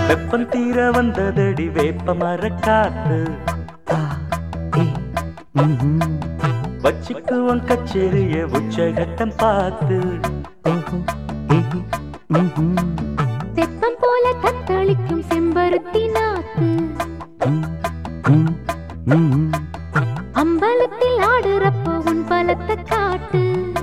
வெப்பம் தீர வந்ததடி வேப்ப மர காத்து. வச்சுக்குவன் கச்சேரிய உச்சகட்டம் பார்த்து. தெப்பம் போல தத்தளிக்கும் செம்பருத்தி நாத்து. அம்பலத்தில் ஆடுறப்போ உன் பலத்தை காட்டு.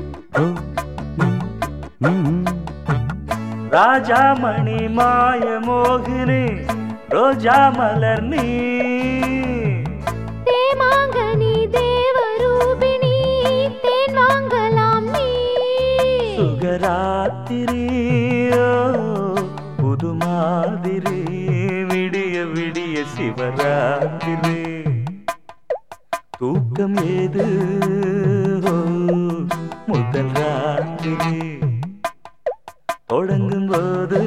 ராஜா மணி மாய மோகினி ரோஜா மலர் நீ. தேமாங்கனி தேவரூபிணி தேன் வாங்கலாம் நீ. சுகராத்திரியோ புது மாதிரி விடிய விடிய சிவராத்திரி. தூக்கம் ஏது முதல் ராத்திரி தொடங்கும் போது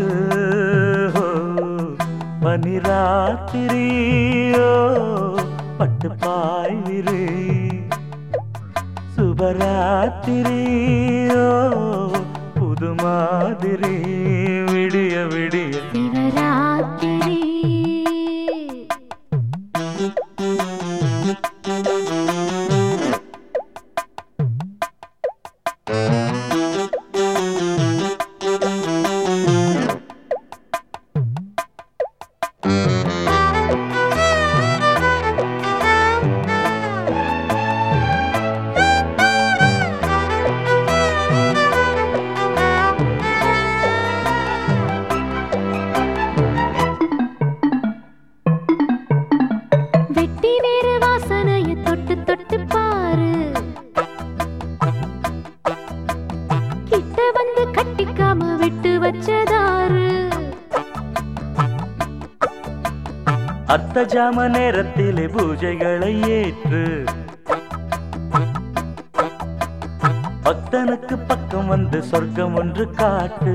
பனிராத்திரியோ பட்டு பாய்விரு. சுபராத்திரியோ புது மாதிரி விடிய விடிய சிவராத்திரி. வெட்டி வேறு வாசனைய தொட்டு தொட்டு பாரு. கிட்ட வந்து கட்டிக்காம விட்டு வச்சதாரு. அர்த்த ஜாம நேரத்திலே பூஜைகளை ஏற்று. பக்தனுக்கு பக்கம் வந்து சொர்க்கம் ஒன்று காட்டு.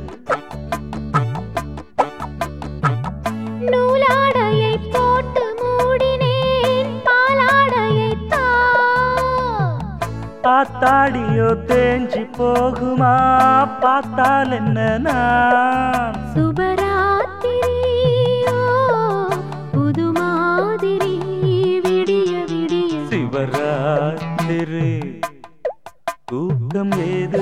நூலாடையை போட்டு மூடினேன் பாலாடையை தா. பார்த்தாடியோ தேஞ்சி போகுமா பார்த்தால் என்ன நான். சுபராத்திரியோ புது மாதிரி விடிய விடிய சிவராத்திரி. தூக்கம் ஏது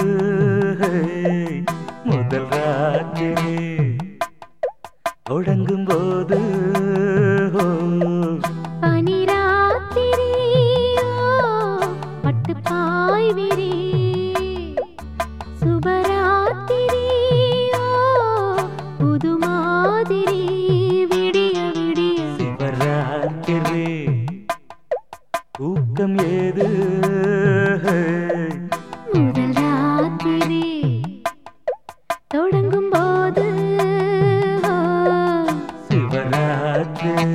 முதல் ராத்திரி தொடங்கும் போது பனிராத்திரியோ பட்டு பாய்விரி. சுபராத்திரியோ புது மாதிரி விடிய விடிய சிவராத்திரி. தூக்கம் ஏது முதல் ராத்திரி தொடங்கும் போது சிவராத்திரி.